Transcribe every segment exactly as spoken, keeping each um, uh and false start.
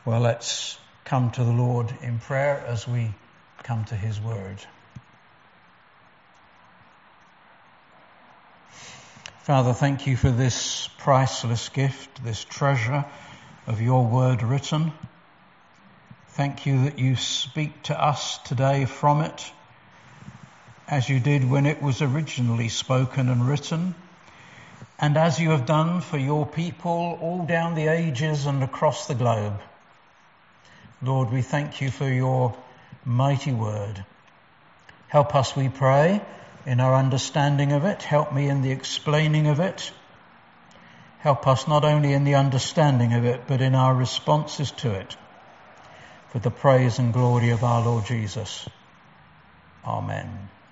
Well, let's come to the Lord in prayer as we come to his word. Father, thank you for this priceless gift, this treasure of your word written. Thank you that you speak to us today from it, as you did when it was originally spoken and written, and as you have done for your people all down the ages and across the globe. Lord, we thank you for your mighty word. Help us, we pray, in our understanding of it. Help me in the explaining of it. Help us not only in the understanding of it, but in our responses to it. For the praise and glory of our Lord Jesus. Amen.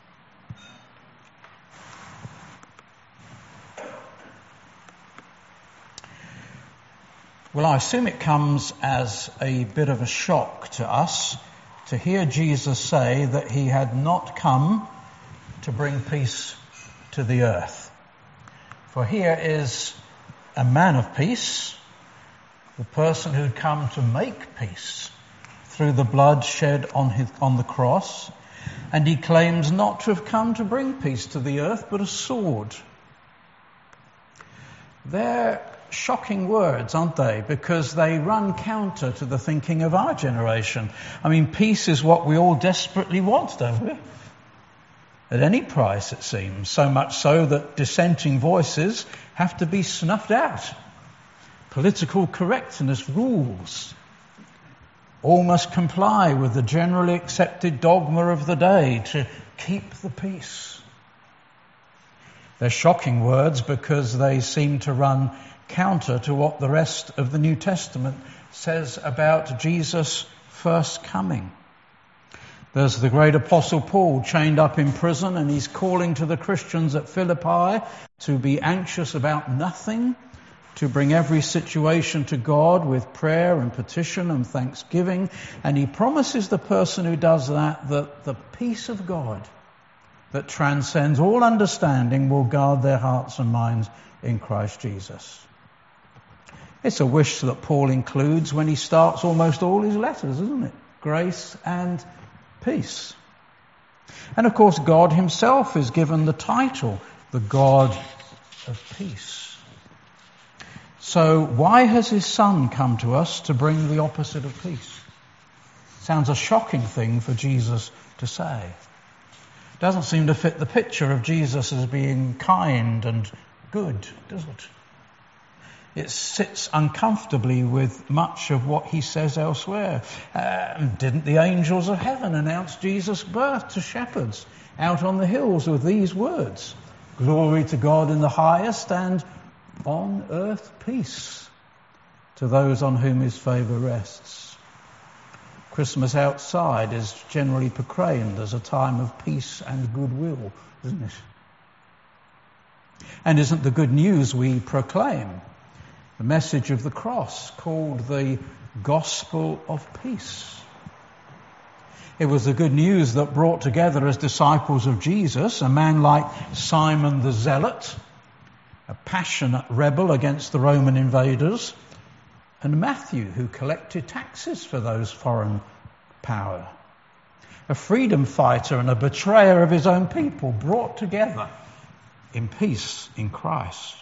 Well, I assume it comes as a bit of a shock to us to hear Jesus say that he had not come to bring peace to the earth. For here is a man of peace, the person who'd come to make peace through the blood shed on his, on the cross, and he claims not to have come to bring peace to the earth, but a sword. They're shocking words, aren't they? Because they run counter to the thinking of our generation. I mean, peace is what we all desperately want, don't we? At any price, it seems. So much so that dissenting voices have to be snuffed out. Political correctness rules. All must comply with the generally accepted dogma of the day to keep the peace. They're shocking words because they seem to run counter to what the rest of the New Testament says about Jesus' first coming. There's the great apostle Paul chained up in prison, and he's calling to the Christians at Philippi to be anxious about nothing, to bring every situation to God with prayer and petition and thanksgiving. And he promises the person who does that that the peace of God that transcends all understanding will guard their hearts and minds in Christ Jesus. It's a wish that Paul includes when he starts almost all his letters, isn't it? Grace and peace. And of course, God himself is given the title, the God of peace. So why has his son come to us to bring the opposite of peace? Sounds a shocking thing for Jesus to say. Doesn't seem to fit the picture of Jesus as being kind and good, does it? It sits uncomfortably with much of what he says elsewhere. Uh, didn't the angels of heaven announce Jesus' birth to shepherds out on the hills with these words? Glory to God in the highest, and on earth peace to those on whom his favour rests. Christmas outside is generally proclaimed as a time of peace and goodwill, isn't it? And isn't the good news we proclaim the message of the cross, called the gospel of peace? It was the good news that brought together as disciples of Jesus a man like Simon the Zealot, a passionate rebel against the Roman invaders, and Matthew, who collected taxes for those foreign power. A freedom fighter and a betrayer of his own people, brought together in peace in Christ.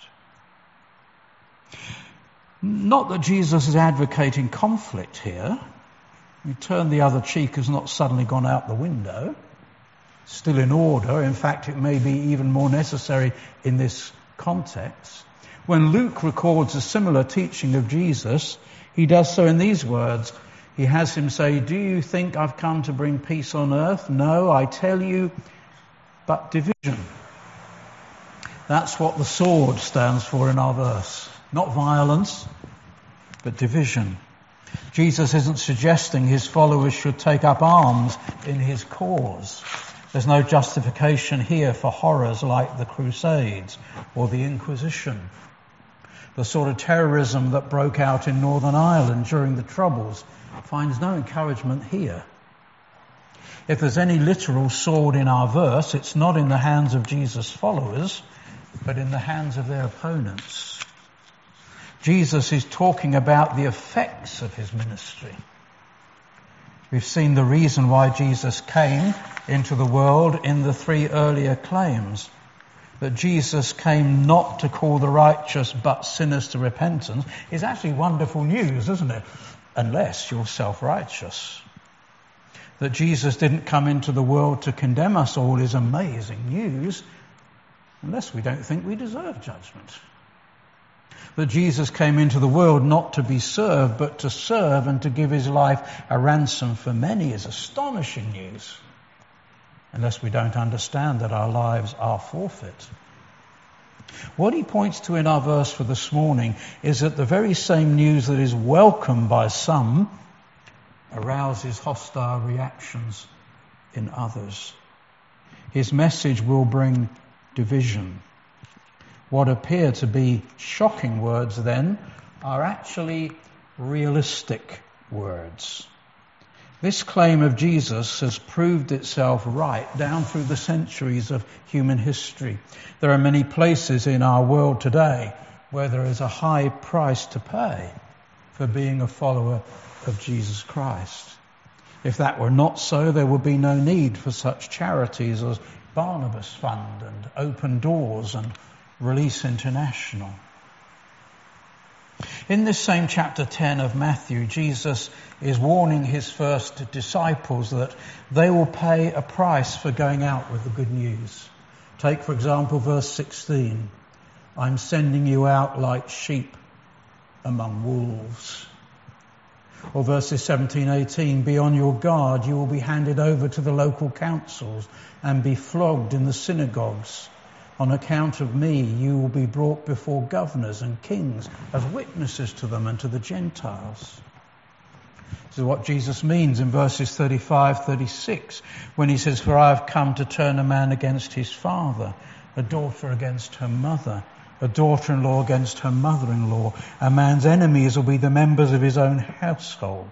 Not that Jesus is advocating conflict here. You turn the other cheek has not suddenly gone out the window. Still in order. In fact, it may be even more necessary in this context. When Luke records a similar teaching of Jesus, he does so in these words. He has him say, "Do you think I've come to bring peace on earth? No, I tell you, but division." That's what the sword stands for in our verse. Not violence, but division. Jesus isn't suggesting his followers should take up arms in his cause. There's no justification here for horrors like the Crusades or the Inquisition. The sort of terrorism that broke out in Northern Ireland during the Troubles finds no encouragement here. If there's any literal sword in our verse, it's not in the hands of Jesus' followers, but in the hands of their opponents. Jesus is talking about the effects of his ministry. We've seen the reason why Jesus came into the world in the three earlier claims. That Jesus came not to call the righteous but sinners to repentance is actually wonderful news, isn't it? Unless you're self-righteous. That Jesus didn't come into the world to condemn us all is amazing news, unless we don't think we deserve judgment. That Jesus came into the world not to be served, but to serve and to give his life a ransom for many is astonishing news, unless we don't understand that our lives are forfeit. What he points to in our verse for this morning is that the very same news that is welcomed by some arouses hostile reactions in others. His message will bring division. What appear to be shocking words then are actually realistic words. This claim of Jesus has proved itself right down through the centuries of human history. There are many places in our world today where there is a high price to pay for being a follower of Jesus Christ. If that were not so, there would be no need for such charities as Barnabas Fund and Open Doors and Release International. In this same chapter ten of Matthew, Jesus is warning his first disciples that they will pay a price for going out with the good news. Take, for example, verse sixteen. I'm sending you out like sheep among wolves. Or verses seventeen, eighteen, be on your guard, you will be handed over to the local councils and be flogged in the synagogues. On account of me, you will be brought before governors and kings as witnesses to them and to the Gentiles. This is what Jesus means in verses thirty-five, thirty-six, when he says, for I have come to turn a man against his father, a daughter against her mother, a daughter-in-law against her mother-in-law. A man's enemies will be the members of his own household.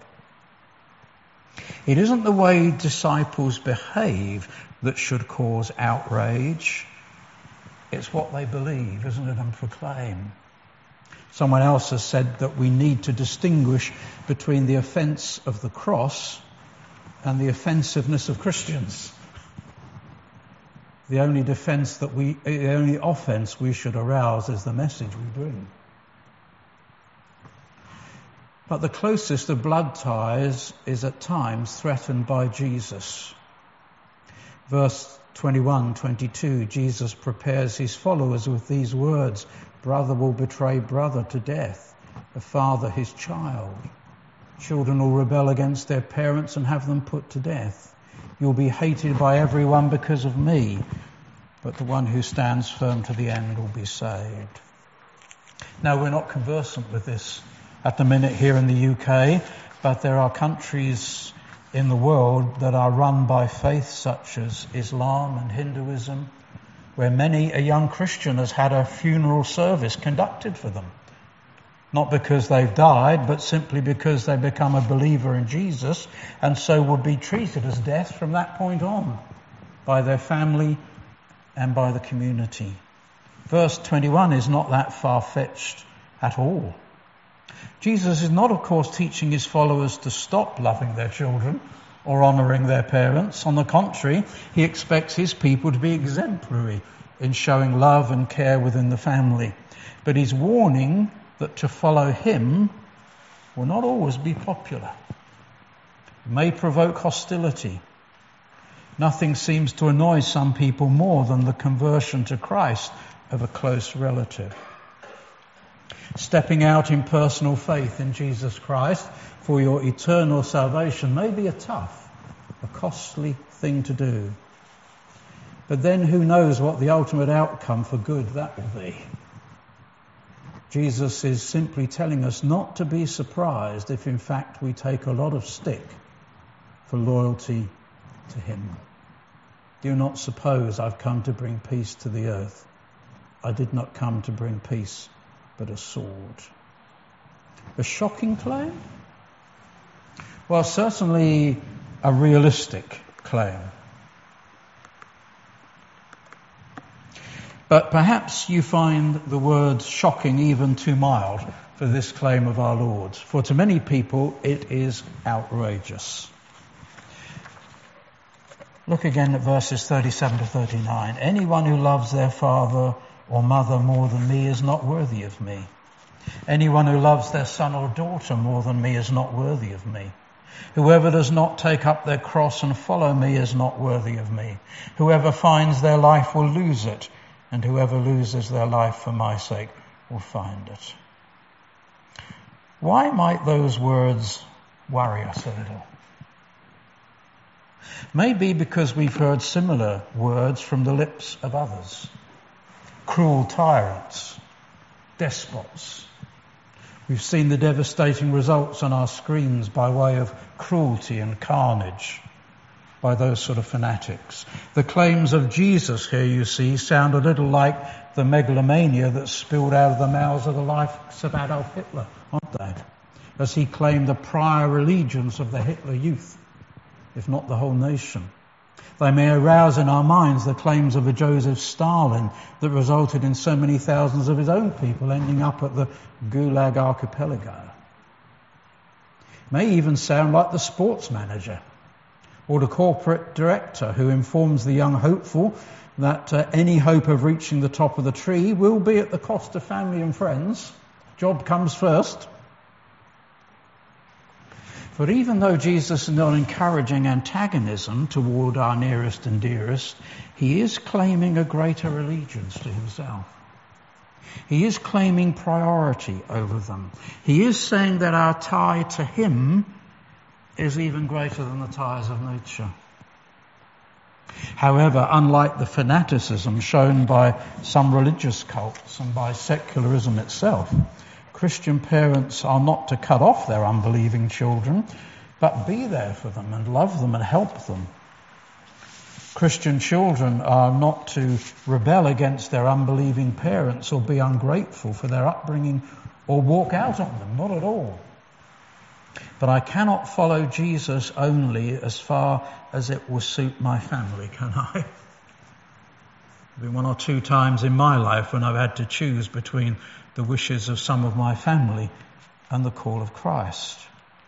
It isn't the way disciples behave that should cause outrage. It's what they believe, isn't it, and proclaim. Someone else has said that we need to distinguish between the offence of the cross and the offensiveness of Christians. The only defense that we, the only offence we should arouse is the message we bring. But the closest of blood ties is at times threatened by Jesus. Verse twenty-one, twenty-two, Jesus prepares his followers with these words, brother will betray brother to death, a father his child. Children will rebel against their parents and have them put to death. You'll be hated by everyone because of me, but the one who stands firm to the end will be saved. Now, we're not conversant with this at the minute here in the U K, but there are countries in the world that are run by faiths such as Islam and Hinduism, where many a young Christian has had a funeral service conducted for them. Not because they've died, but simply because they become a believer in Jesus, and so will be treated as death from that point on by their family and by the community. Verse twenty-one is not that far-fetched at all. Jesus is not, of course, teaching his followers to stop loving their children or honouring their parents. On the contrary, he expects his people to be exemplary in showing love and care within the family. But he's warning that to follow him will not always be popular. It may provoke hostility. Nothing seems to annoy some people more than the conversion to Christ of a close relative. Stepping out in personal faith in Jesus Christ for your eternal salvation may be a tough, a costly thing to do. But then who knows what the ultimate outcome for good that will be. Jesus is simply telling us not to be surprised if in fact we take a lot of stick for loyalty to him. Do not suppose I've come to bring peace to the earth. I did not come to bring peace, but a sword. A shocking claim? Well, certainly a realistic claim. But perhaps you find the word shocking even too mild for this claim of our Lord, for to many people it is outrageous. Look again at verses thirty-seven to thirty-nine. Anyone who loves their father or mother more than me is not worthy of me. Anyone who loves their son or daughter more than me is not worthy of me. Whoever does not take up their cross and follow me is not worthy of me. Whoever finds their life will lose it, and whoever loses their life for my sake will find it. Why might those words worry us a little? Maybe because we've heard similar words from the lips of others. Cruel tyrants, despots. We've seen the devastating results on our screens by way of cruelty and carnage by those sort of fanatics. The claims of Jesus here, you see, sound a little like the megalomania that spilled out of the mouths of the likes of Adolf Hitler, aren't they? As he claimed the prior allegiance of the Hitler youth, if not the whole nation. They may arouse in our minds the claims of a Joseph Stalin that resulted in so many thousands of his own people ending up at the Gulag Archipelago. May even sound like the sports manager or the corporate director who informs the young hopeful that uh, any hope of reaching the top of the tree will be at the cost of family and friends. Job comes first. But even though Jesus is not encouraging antagonism toward our nearest and dearest, he is claiming a greater allegiance to himself. He is claiming priority over them. He is saying that our tie to him is even greater than the ties of nature. However, unlike the fanaticism shown by some religious cults and by secularism itself, Christian parents are not to cut off their unbelieving children, but be there for them and love them and help them. Christian children are not to rebel against their unbelieving parents or be ungrateful for their upbringing or walk out on them, not at all. But I cannot follow Jesus only as far as it will suit my family, can I? There have been one or two times in my life when I've had to choose between the wishes of some of my family and the call of Christ.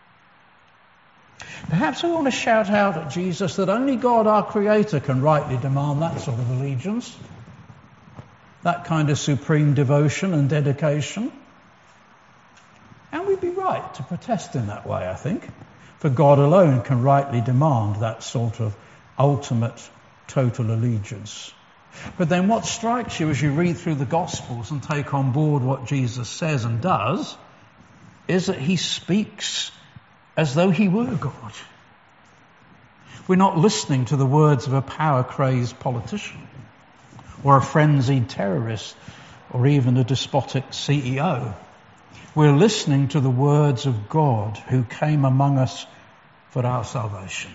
Perhaps we want to shout out at Jesus that only God, our Creator, can rightly demand that sort of allegiance, that kind of supreme devotion and dedication. And we'd be right to protest in that way, I think, for God alone can rightly demand that sort of ultimate, total allegiance. But then what strikes you as you read through the Gospels and take on board what Jesus says and does is that he speaks as though he were God. We're not listening to the words of a power-crazed politician or a frenzied terrorist or even a despotic C E O. We're listening to the words of God who came among us for our salvation.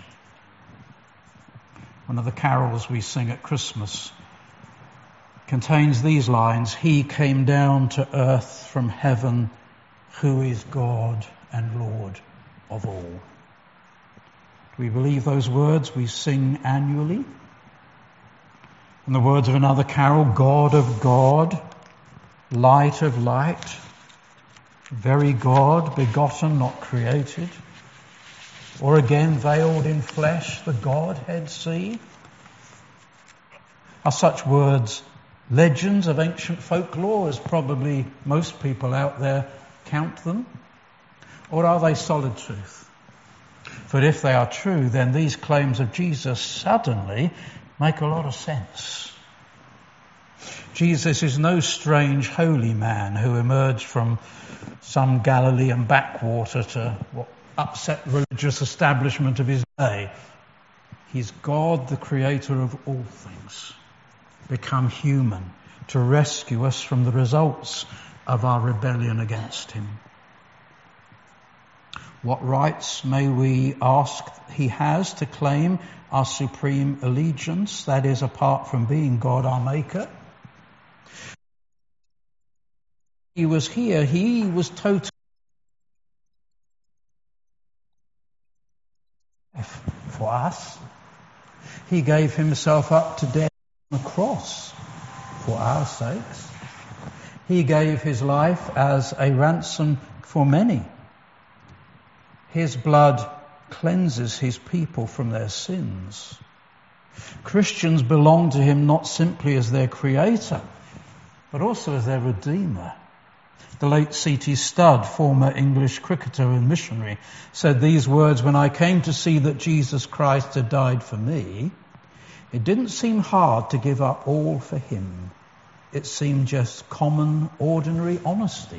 One of the carols we sing at Christmas contains these lines: He came down to earth from heaven, who is God and Lord of all. Do we believe those words we sing annually? In the words of another carol, God of God, light of light, very God, begotten, not created. Or again, veiled in flesh, the Godhead see. Are such words legends of ancient folklore, as probably most people out there count them? Or are they solid truth? For if they are true, then these claims of Jesus suddenly make a lot of sense. Jesus is no strange holy man who emerged from some Galilean backwater to what upset religious establishment of his day. He's God, the creator of all things, become human to rescue us from the results of our rebellion against him. What rights may we ask he has to claim our supreme allegiance, that is, apart from being God our maker? He was here, he was totally for us. He gave himself up to death on the cross for our sakes. He gave his life as a ransom for many. His blood cleanses his people from their sins. Christians belong to him not simply as their creator, but also as their redeemer. The late C T Studd, former English cricketer and missionary, said these words, "When I came to see that Jesus Christ had died for me, it didn't seem hard to give up all for him. It seemed just common, ordinary honesty."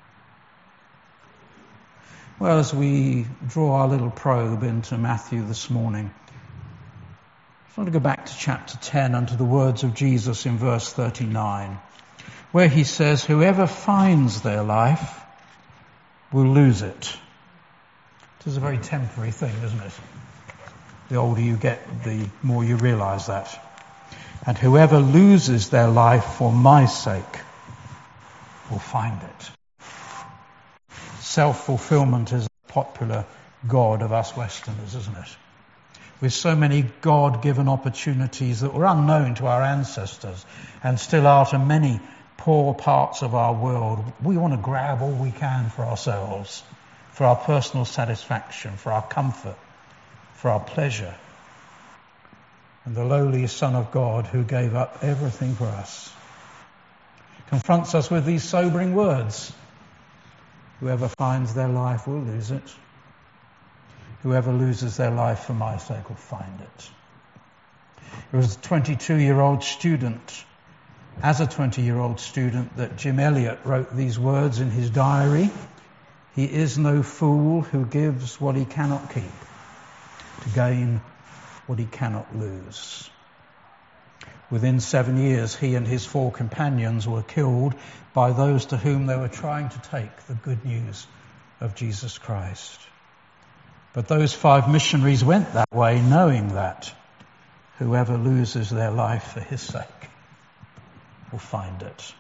Well, as we draw our little probe into Matthew this morning, I want to go back to chapter ten and to the words of Jesus in verse thirty-nine, where he says, "Whoever finds their life will lose it." It is a very temporary thing, isn't it? The older you get, the more you realise that. "And whoever loses their life for my sake will find it." Self-fulfillment is a popular god of us Westerners, isn't it? With so many God-given opportunities that were unknown to our ancestors and still are to many poor parts of our world, we want to grab all we can for ourselves, for our personal satisfaction, for our comfort, for our pleasure. And the lowly Son of God, who gave up everything for us, confronts us with these sobering words. "Whoever finds their life will lose it. Whoever loses their life for my sake will find it." It was a twenty-two-year-old student, as a twenty-year-old student, that Jim Elliot wrote these words in his diary. "He is no fool who gives what he cannot keep to gain what he cannot lose." Within seven years, he and his four companions were killed by those to whom they were trying to take the good news of Jesus Christ. But those five missionaries went that way, knowing that whoever loses their life for his sake will find it.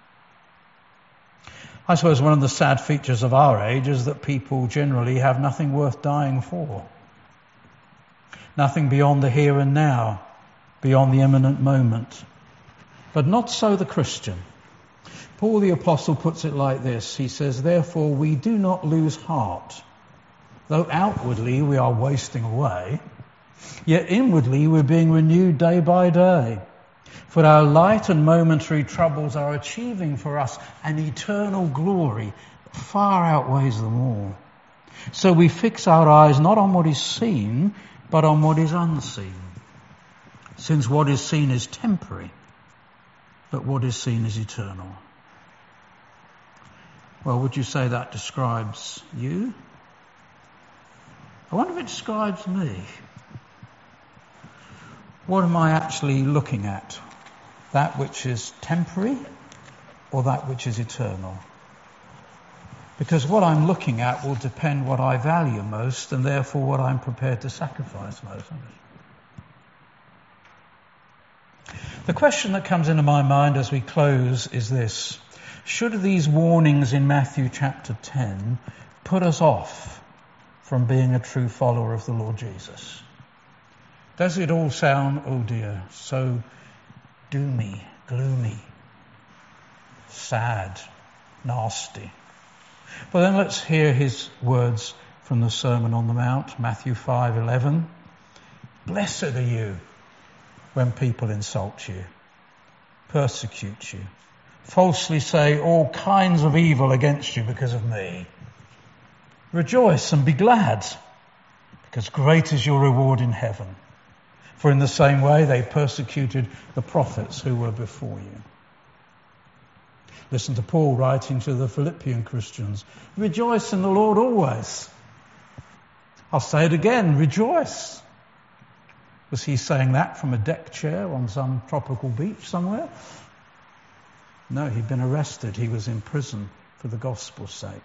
I suppose one of the sad features of our age is that people generally have nothing worth dying for. Nothing beyond the here and now, beyond the imminent moment. But not so the Christian. Paul the Apostle puts it like this. He says, "Therefore we do not lose heart. Though outwardly we are wasting away, yet inwardly we're being renewed day by day. For our light and momentary troubles are achieving for us an eternal glory that far outweighs them all. So we fix our eyes not on what is seen, but on what is unseen. Since what is seen is temporary, but what is seen is eternal." Well, would you say that describes you? I wonder if it describes me. What am I actually looking at? That which is temporary or that which is eternal? Because what I'm looking at will depend what I value most and therefore what I'm prepared to sacrifice most. The question that comes into my mind as we close is this. Should these warnings in Matthew chapter ten put us off from being a true follower of the Lord Jesus? Does it all sound, oh dear, so doomy, gloomy, sad, nasty? Well, then let's hear his words from the Sermon on the Mount, Matthew five eleven. "Blessed are you when people insult you, persecute you, falsely say all kinds of evil against you because of me. Rejoice and be glad, because great is your reward in heaven. For in the same way they persecuted the prophets who were before you." Listen to Paul writing to the Philippian Christians. "Rejoice in the Lord always." I'll say it again, rejoice. Was he saying that from a deck chair on some tropical beach somewhere? No, he'd been arrested. He was in prison for the gospel's sake.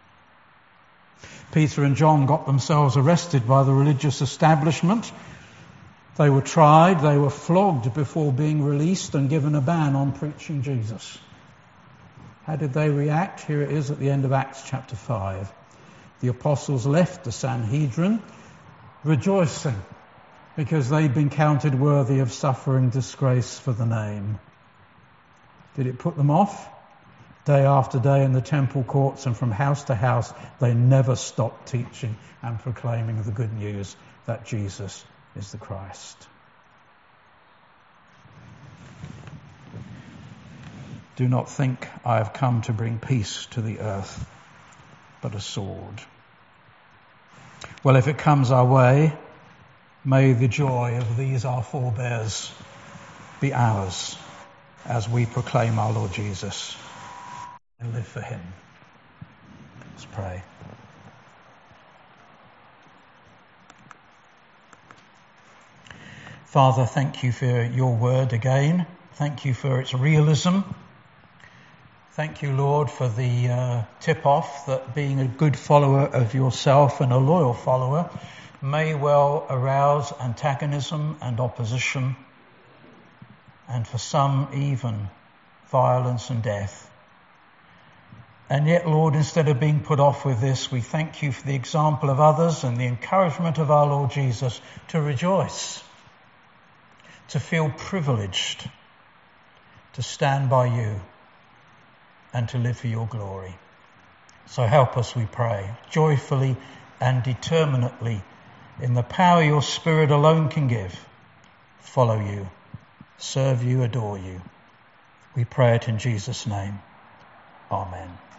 Peter and John got themselves arrested by the religious establishment. They were tried, they were flogged before being released and given a ban on preaching Jesus. How did they react? Here it is at the end of Acts chapter five. The apostles left the Sanhedrin rejoicing because they'd been counted worthy of suffering disgrace for the name. Did it put them off? Day after day in the temple courts and from house to house, they never stopped teaching and proclaiming the good news that Jesus is the Christ. Do not think I have come to bring peace to the earth, but a sword. Well, if it comes our way, may the joy of these our forebears be ours as we proclaim our Lord Jesus and live for him. Let's pray. Father, thank you for your word again. Thank you for its realism. Thank you, Lord, for the uh, tip-off that being a good follower of yourself and a loyal follower may well arouse antagonism and opposition, and for some even violence and death. And yet, Lord, instead of being put off with this, we thank you for the example of others and the encouragement of our Lord Jesus to rejoice, to feel privileged, to stand by you and to live for your glory. So help us, we pray, joyfully and determinately, in the power your Spirit alone can give, follow you, serve you, adore you. We pray it in Jesus' name. Amen.